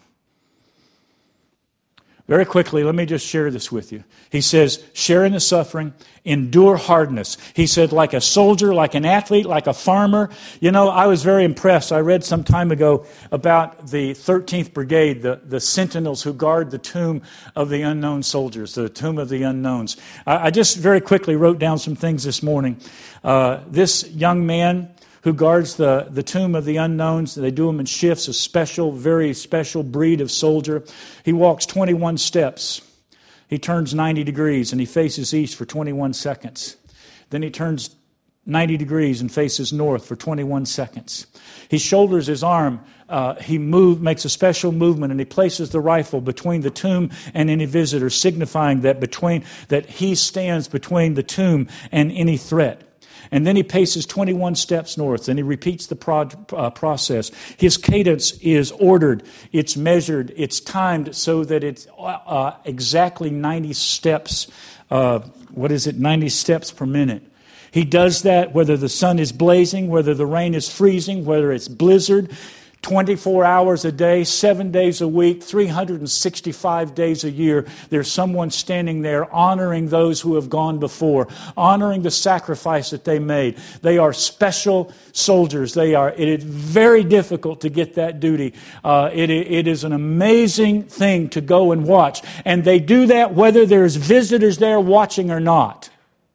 Very quickly, let me just share this with you. He says, share in the suffering, endure hardness. He said, like a soldier, like an athlete, like a farmer. You know, I was very impressed. I read some time ago about the thirteenth Brigade, the, the sentinels who guard the tomb of the unknown soldiers, the tomb of the unknowns. I, I just very quickly wrote down some things this morning. Uh, this young man who guards the, the tomb of the unknowns. They do them in shifts, a special, very special breed of soldier. He walks twenty-one steps. He turns ninety degrees and he faces east for twenty-one seconds. Then he turns ninety degrees and faces north for twenty-one seconds. He shoulders his arm. Uh, he move, makes a special movement and he places the rifle between the tomb and any visitor, signifying that between that he stands between the tomb and any threat. And then he paces twenty-one steps north, and he repeats the pro- uh, process. His cadence is ordered, it's measured, it's timed so that it's uh, exactly ninety steps, uh, what is it, ninety steps per minute. He does that whether the sun is blazing, whether the rain is freezing, whether it's blizzard, twenty-four hours a day, seven days a week, three hundred sixty-five days a year. There's someone standing there honoring those who have gone before, honoring the sacrifice that they made. They are special soldiers. They are. It is very difficult to get that duty. Uh, it, it is an amazing thing to go and watch. And they do that whether there's visitors there watching or not.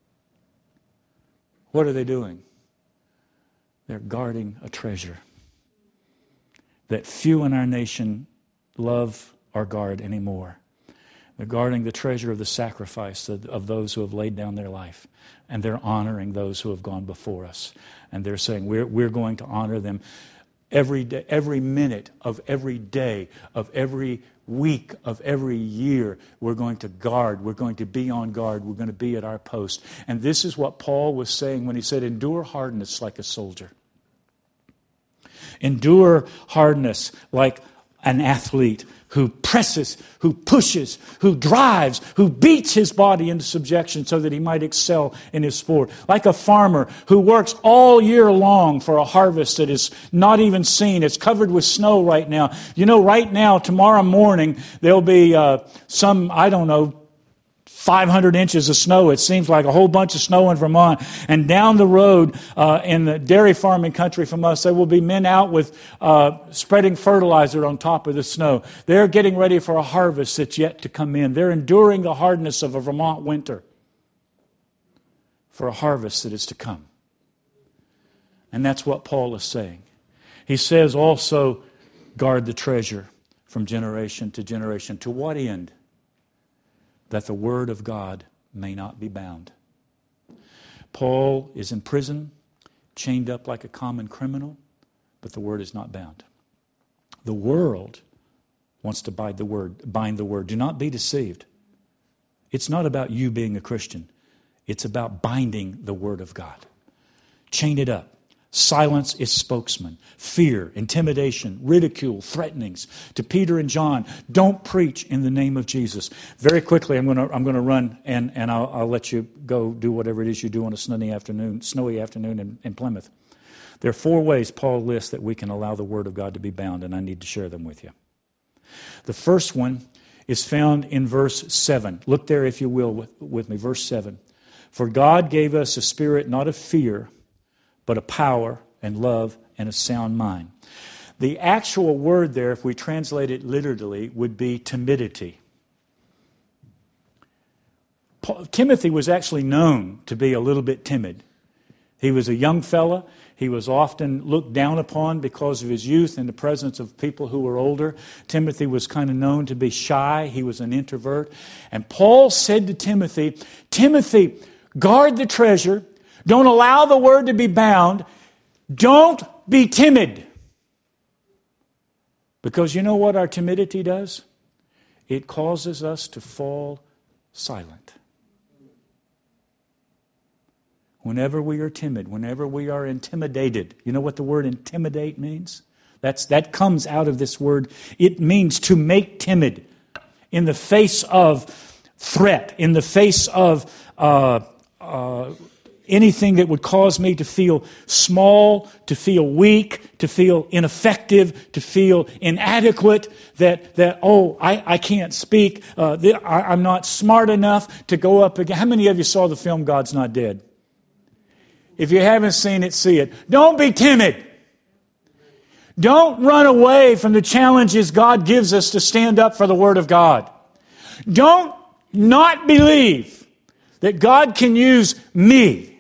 What are they doing? They're guarding a treasure that few in our nation love or guard anymore. They're guarding the treasure of the sacrifice of, of those who have laid down their life. And they're honoring those who have gone before us. And they're saying, we're, we're going to honor them every day, every minute of every day, of every week, of every year. We're going to guard. We're going to be on guard. We're going to be at our post. And this is what Paul was saying when he said, endure hardness like a soldier. Endure hardness like an athlete who presses, who pushes, who drives, who beats his body into subjection so that he might excel in his sport. Like a farmer who works all year long for a harvest that is not even seen. It's covered with snow right now. You know, right now, tomorrow morning, there'll be uh, some, I don't know, five hundred inches of snow. It seems like a whole bunch of snow in Vermont. And down the road uh, in the dairy farming country from us, there will be men out with uh, spreading fertilizer on top of the snow. They're getting ready for a harvest that's yet to come in. They're enduring the hardness of a Vermont winter for a harvest that is to come. And that's what Paul is saying. He says also, guard the treasure from generation to generation. To what end? That the word of God may not be bound. Paul is in prison, chained up like a common criminal, but the word is not bound. The world wants to bind the word, bind the word. Do not be deceived. It's not about you being a Christian. It's about binding the word of God. Chain it up. Silence its spokesman. Fear, intimidation, ridicule, threatenings. To Peter and John, don't preach in the name of Jesus. Very quickly, I'm going to I'm going to run and, and I'll, I'll let you go do whatever it is you do on a snowy afternoon, snowy afternoon in, in Plymouth. There are four ways Paul lists that we can allow the Word of God to be bound, and I need to share them with you. The first one is found in verse seven. Look there, if you will, with, with me. Verse seven. For God gave us a spirit not of fear, but a power and love and a sound mind. The actual word there, if we translate it literally, would be timidity. Paul, Timothy was actually known to be a little bit timid. He was a young fella. He was often looked down upon because of his youth in the presence of people who were older. Timothy was kind of known to be shy. He was an introvert. And Paul said to Timothy, Timothy, guard the treasure. Don't allow the word to be bound. Don't be timid. Because you know what our timidity does? It causes us to fall silent. Whenever we are timid, whenever we are intimidated, you know what the word intimidate means? That's, that comes out of this word. It means to make timid in the face of threat, in the face of uh, uh, anything that would cause me to feel small, to feel weak, to feel ineffective, to feel inadequate, that, that oh, I, I can't speak, uh, th- I, I'm not smart enough to go up again. How many of you saw the film God's Not Dead? If you haven't seen it, see it. Don't be timid. Don't run away from the challenges God gives us to stand up for the Word of God. Don't not believe that God can use me.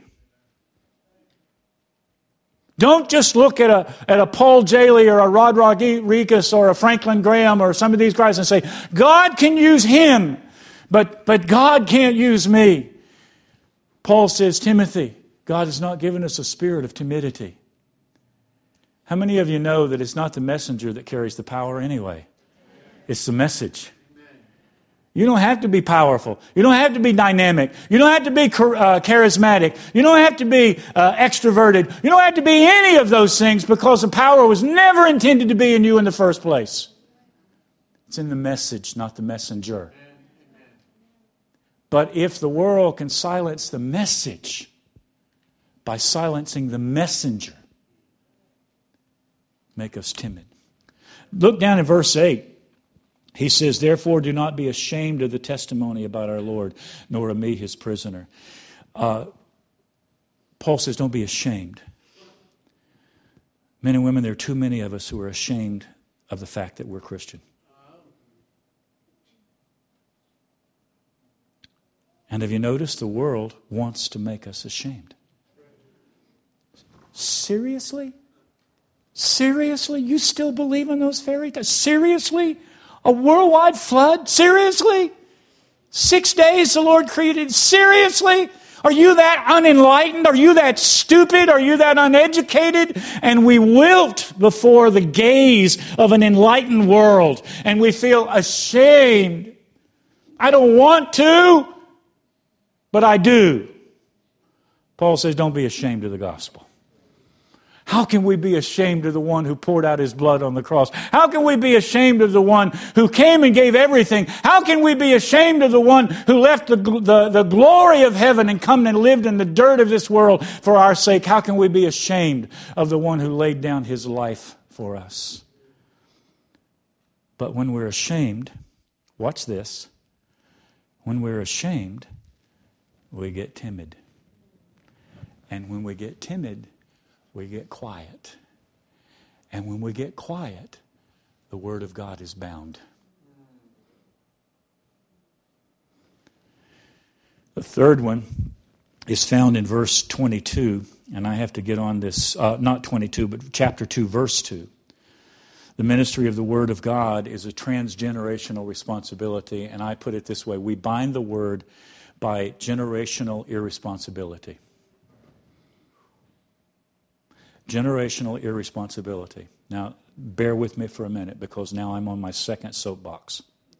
Don't just look at a, at a Paul Jaley or a Rod Rodriguez or a Franklin Graham or some of these guys and say, God can use him, but, but God can't use me. Paul says, Timothy, God has not given us a spirit of timidity. How many of you know that it's not the messenger that carries the power anyway? It's the message. You don't have to be powerful. You don't have to be dynamic. You don't have to be uh, charismatic. You don't have to be uh, extroverted. You don't have to be any of those things because the power was never intended to be in you in the first place. It's in the message, not the messenger. But if the world can silence the message by silencing the messenger, make us timid. Look down at verse eight. He says, therefore, do not be ashamed of the testimony about our Lord, nor of me, his prisoner. Uh, Paul says, don't be ashamed. Men and women, there are too many of us who are ashamed of the fact that we're Christian. And have you noticed the world wants to make us ashamed? Seriously? Seriously? You still believe in those fairy tales? Seriously? A worldwide flood? Seriously? Six days the Lord created? Seriously? Are you that unenlightened? Are you that stupid? Are you that uneducated? And we wilt before the gaze of an enlightened world. And we feel ashamed. I don't want to, but I do. Paul says, don't be ashamed of the gospel. How can we be ashamed of the one who poured out his blood on the cross? How can we be ashamed of the one who came and gave everything? How can we be ashamed of the one who left the, the, the glory of heaven and come and lived in the dirt of this world for our sake? How can we be ashamed of the one who laid down his life for us? But when we're ashamed, watch this, when we're ashamed, we get timid. And when we get timid, we get quiet. And when we get quiet, the Word of God is bound. The third one is found in verse twenty-two, and I have to get on this, uh, not twenty-two, but chapter two, verse two. The ministry of the Word of God is a transgenerational responsibility, and I put it this way: we bind the Word by generational irresponsibility. Generational irresponsibility. Now, bear with me for a minute, because now I'm on my second soapbox.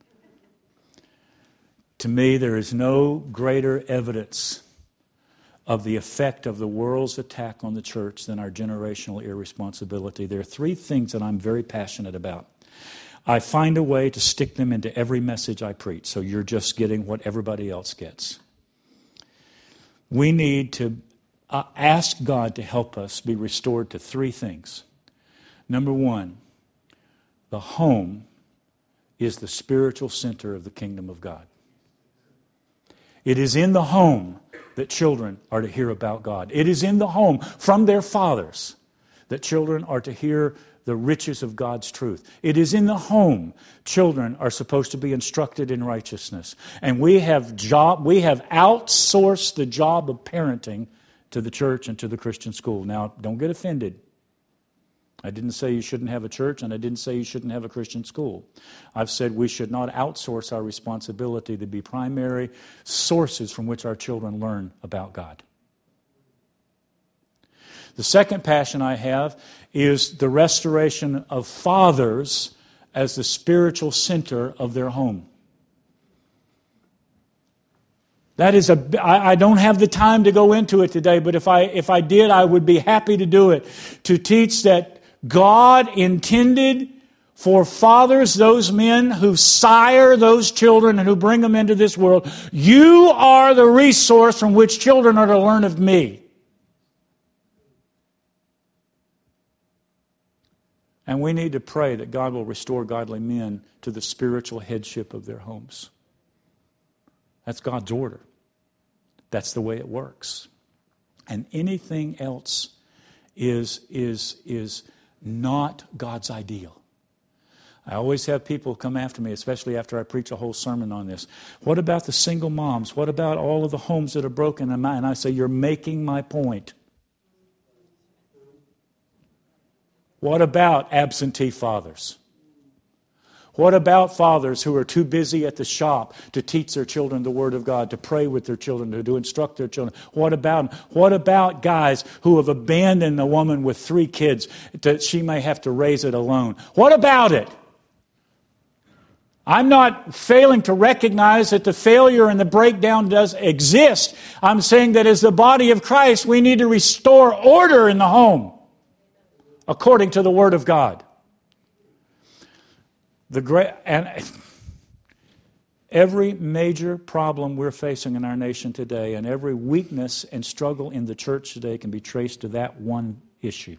To me, there is no greater evidence of the effect of the world's attack on the church than our generational irresponsibility. There are three things that I'm very passionate about. I find a way to stick them into every message I preach, so you're just getting what everybody else gets. We need to Uh, ask God to help us be restored to three things. Number one, the home is the spiritual center of the kingdom of God. It is in the home that children are to hear about God. It is in the home from their fathers that children are to hear the riches of God's truth. It is in the home children are supposed to be instructed in righteousness. And we have job we have outsourced the job of parenting to the church and to the Christian school. Now, don't get offended. I didn't say you shouldn't have a church, and I didn't say you shouldn't have a Christian school. I've said we should not outsource our responsibility to be primary sources from which our children learn about God. The second passion I have is the restoration of fathers as the spiritual center of their home. That is a, I, I don't have the time to go into it today, but if I, if I did, I would be happy to do it. To teach that God intended for fathers, those men who sire those children and who bring them into this world, you are the resource from which children are to learn of me. And we need to pray that God will restore godly men to the spiritual headship of their homes. That's God's order. That's the way it works. And anything else is, is, is not God's ideal. I always have people come after me, especially after I preach a whole sermon on this. What about the single moms? What about all of the homes that are broken? And I say, you're making my point. What about absentee fathers? What about fathers who are too busy at the shop to teach their children the Word of God, to pray with their children, to, to instruct their children? What about what about guys who have abandoned a woman with three kids that she may have to raise it alone? What about it? I'm not failing to recognize that the failure and the breakdown does exist. I'm saying that as the body of Christ, we need to restore order in the home according to the Word of God. The great and every major problem we're facing in our nation today, and every weakness and struggle in the church today, can be traced to that one issue.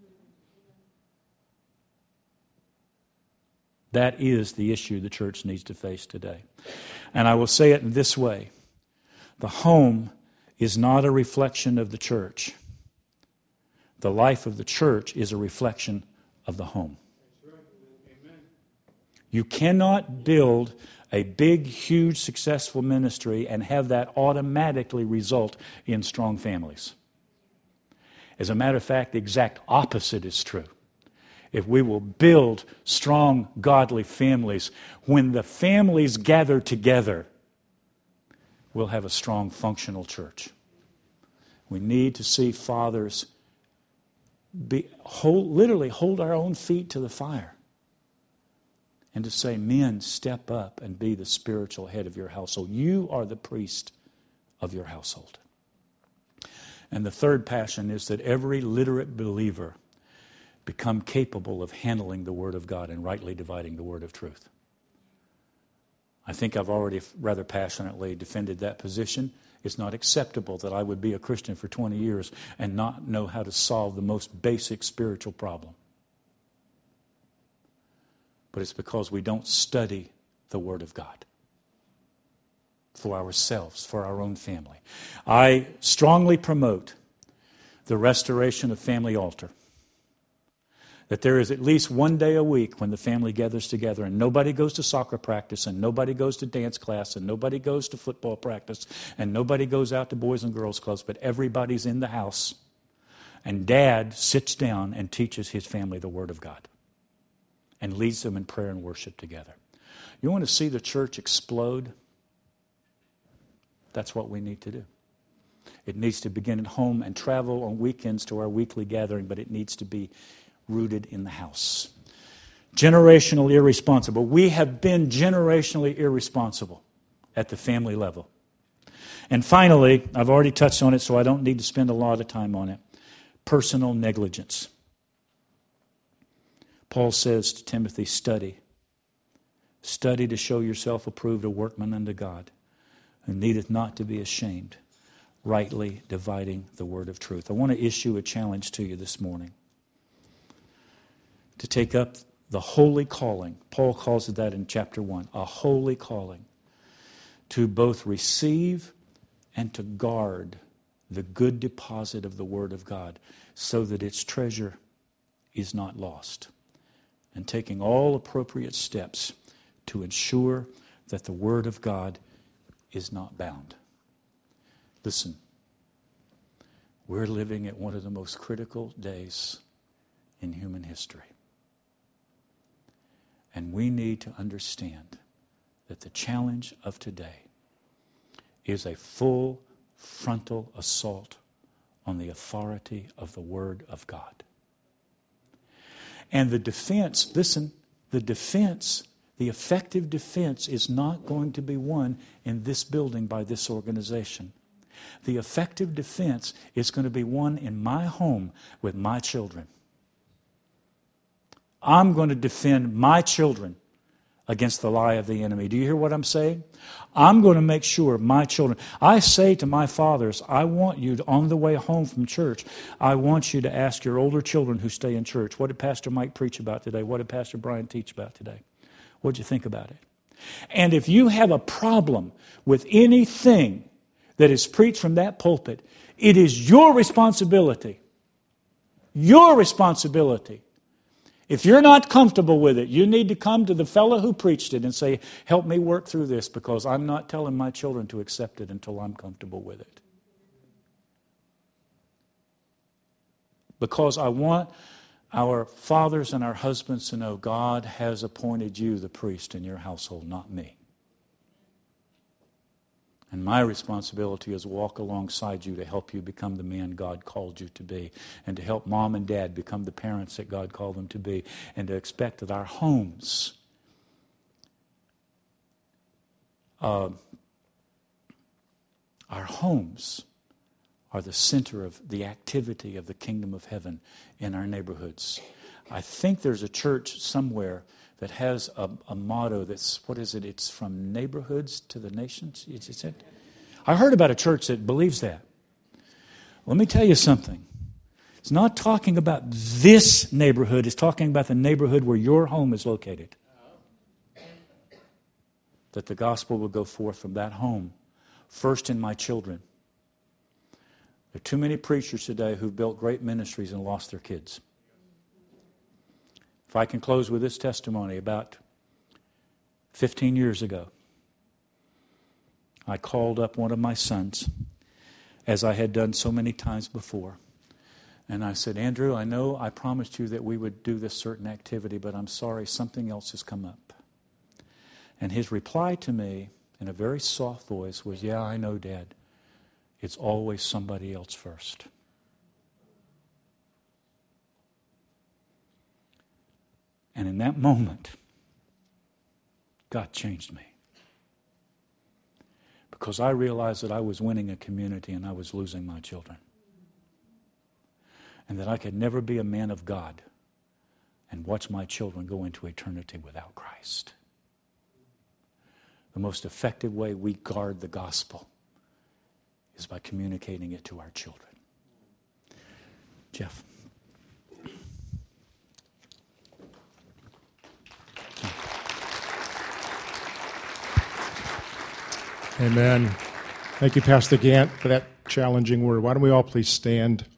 That is the issue the church needs to face today. And I will say it in this way: the home is not a reflection of the church. The life of the church is a reflection of the home. You cannot build a big, huge, successful ministry and have that automatically result in strong families. As a matter of fact, the exact opposite is true. If we will build strong, godly families, when the families gather together, we'll have a strong, functional church. We need to see fathers be hold, literally hold our own feet to the fire. And to say, men, step up and be the spiritual head of your household. You are the priest of your household. And the third passion is that every literate believer become capable of handling the Word of God and rightly dividing the word of truth. I think I've already rather passionately defended that position. It's not acceptable that I would be a Christian for twenty years and not know how to solve the most basic spiritual problem. But it's because we don't study the Word of God for ourselves, for our own family. I strongly promote the restoration of family altar. That there is at least one day a week when the family gathers together and nobody goes to soccer practice and nobody goes to dance class and nobody goes to football practice and nobody goes out to Boys and Girls Clubs, but everybody's in the house and Dad sits down and teaches his family the Word of God and leads them in prayer and worship together. You want to see the church explode? That's what we need to do. It needs to begin at home and travel on weekends to our weekly gathering, but it needs to be rooted in the house. Generationally irresponsible. We have been generationally irresponsible at the family level. And finally, I've already touched on it, so I don't need to spend a lot of time on it. Personal negligence. Paul says to Timothy, study. Study to show yourself approved, a workman unto God, who needeth not to be ashamed, rightly dividing the word of truth. I want to issue a challenge to you this morning to take up the holy calling. Paul calls it that in chapter one, a holy calling, to both receive and to guard the good deposit of the Word of God so that its treasure is not lost, and taking all appropriate steps to ensure that the Word of God is not bound. Listen, we're living at one of the most critical days in human history. And we need to understand that the challenge of today is a full frontal assault on the authority of the Word of God. And the defense, listen, the defense, the effective defense is not going to be won in this building by this organization. The effective defense is going to be won in my home with my children. I'm going to defend my children against the lie of the enemy. Do you hear what I'm saying? I'm going to make sure my children... I say to my fathers, I want you to, on the way home from church, I want you to ask your older children who stay in church, what did Pastor Mike preach about today? What did Pastor Brian teach about today? What did you think about it? And if you have a problem with anything that is preached from that pulpit, it is your responsibility, your responsibility. If you're not comfortable with it, you need to come to the fellow who preached it and say, help me work through this because I'm not telling my children to accept it until I'm comfortable with it. Because I want our fathers and our husbands to know God has appointed you the priest in your household, not me. And my responsibility is to walk alongside you to help you become the man God called you to be, and to help mom and dad become the parents that God called them to be, and to expect that our homes uh, our homes are the center of the activity of the kingdom of heaven in our neighborhoods. I think there's a church somewhere that has a, a motto that's, what is it? It's from neighborhoods to the nations. Is it? I heard about a church that believes that. Let me tell you something. It's not talking about this neighborhood. It's talking about the neighborhood where your home is located. That the gospel will go forth from that home. First in my children. There are too many preachers today who've built great ministries and lost their kids. If I can close with this testimony, about fifteen years ago, I called up one of my sons, as I had done so many times before. And I said, Andrew, I know I promised you that we would do this certain activity, but I'm sorry, something else has come up. And his reply to me, in a very soft voice, was, yeah, I know, Dad. It's always somebody else first. And in that moment, God changed me. Because I realized that I was winning a community and I was losing my children. and that I could never be a man of God and watch my children go into eternity without Christ. The most effective way we guard the gospel is by communicating it to our children. Jeff. Amen. Thank you, Pastor Gant, for that challenging word. Why don't we all please stand?